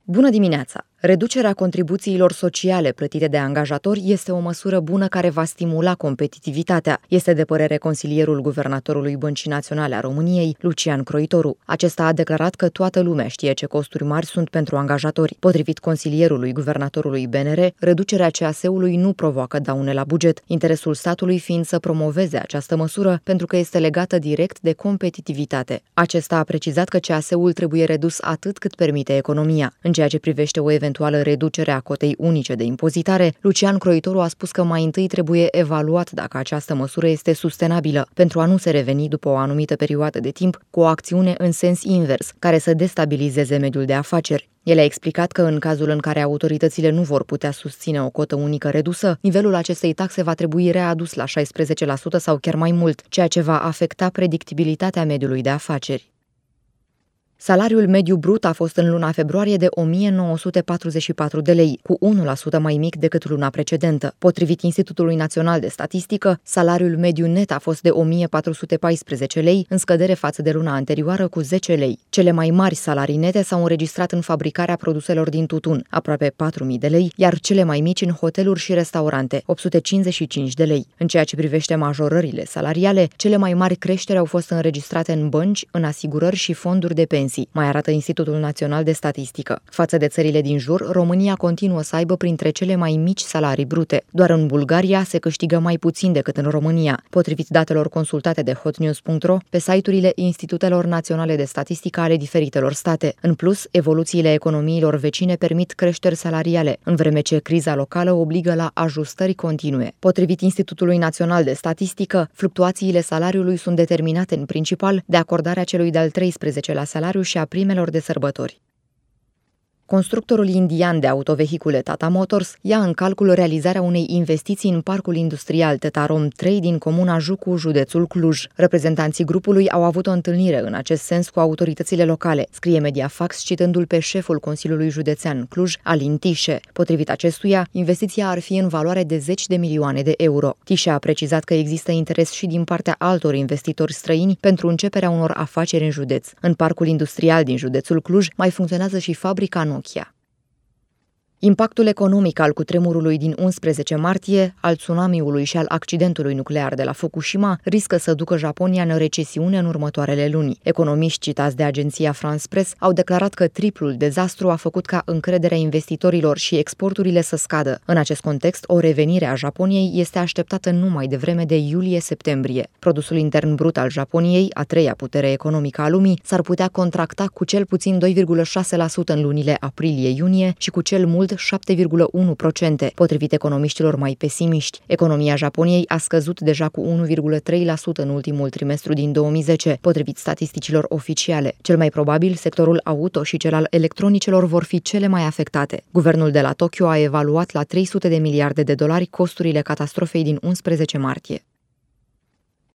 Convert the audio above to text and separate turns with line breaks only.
Bună dimineața! Reducerea contribuțiilor sociale plătite de angajatori este o măsură bună care va stimula competitivitatea, este de părere consilierul guvernatorului Băncii Naționale a României, Lucian Croitoru. Acesta a declarat că toată lumea știe ce costuri mari sunt pentru angajatori. Potrivit consilierului guvernatorului BNR, reducerea CAS-ului nu provoacă daune la buget, interesul statului fiind să promoveze această măsură pentru că este legată direct de competitivitate. Acesta a precizat că CAS-ul trebuie redus atât cât permite economia. În ceea ce privește o eventuală reducere a cotei unice de impozitare, Lucian Croitoru a spus că mai întâi trebuie evaluat dacă această măsură este sustenabilă, pentru a nu se reveni după o anumită perioadă de timp cu o acțiune în sens invers, care să destabilizeze mediul de afaceri. El a explicat că în cazul în care autoritățile nu vor putea susține o cotă unică redusă, nivelul acestei taxe va trebui readus la 16% sau chiar mai mult, ceea ce va afecta predictibilitatea mediului de afaceri. Salariul mediu brut a fost în luna februarie de 1944 de lei, cu 1% mai mic decât luna precedentă. Potrivit Institutului Național de Statistică, salariul mediu net a fost de 1414 lei, în scădere față de luna anterioară cu 10 lei. Cele mai mari salarii nete s-au înregistrat în fabricarea produselor din tutun, aproape 4.000 de lei, iar cele mai mici în hoteluri și restaurante, 855 de lei. În ceea ce privește majorările salariale, cele mai mari creșteri au fost înregistrate în bănci, în asigurări și fonduri de pensii, mai arată Institutul Național de Statistică. Față de țările din jur, România continuă să aibă printre cele mai mici salarii brute. Doar în Bulgaria se câștigă mai puțin decât în România, potrivit datelor consultate de hotnews.ro pe site-urile Institutelor Naționale de Statistică ale diferitelor state. În plus, evoluțiile economiilor vecine permit creșteri salariale, în vreme ce criza locală obligă la ajustări continue. Potrivit Institutului Național de Statistică, fluctuațiile salariului sunt determinate în principal de acordarea celui de-al 13-lea salariu și a primelor de sărbători. Constructorul indian de autovehicule Tata Motors ia în calcul realizarea unei investiții în parcul industrial Tetarom 3 din comuna Jucu, județul Cluj. Reprezentanții grupului au avut o întâlnire în acest sens cu autoritățile locale, scrie Mediafax citându-l pe șeful Consiliului Județean Cluj, Alin Tișe. Potrivit acestuia, investiția ar fi în valoare de 10 de milioane de euro. Tișe a precizat că există interes și din partea altor investitori străini pentru începerea unor afaceri în județ. În parcul industrial din județul Cluj mai funcționează și fabrica Nokia. Impactul economic al cutremurului din 11 martie, al tsunamiului și al accidentului nuclear de la Fukushima riscă să ducă Japonia în recesiune în următoarele luni. Economiști citați de agenția France Press au declarat că triplul dezastru a făcut ca încrederea investitorilor și exporturile să scadă. În acest context, o revenire a Japoniei este așteptată numai devreme de iulie-septembrie. Produsul intern brut al Japoniei, a treia putere economică a lumii, s-ar putea contracta cu cel puțin 2,6% în lunile aprilie-iunie și cu cel mult 7,1%, potrivit economiștilor mai pesimiști. Economia Japoniei a scăzut deja cu 1,3% în ultimul trimestru din 2010, potrivit statisticilor oficiale. Cel mai probabil, sectorul auto și cel al electronicelor vor fi cele mai afectate. Guvernul de la Tokyo a evaluat la 300 de miliarde de dolari costurile catastrofei din 11 martie.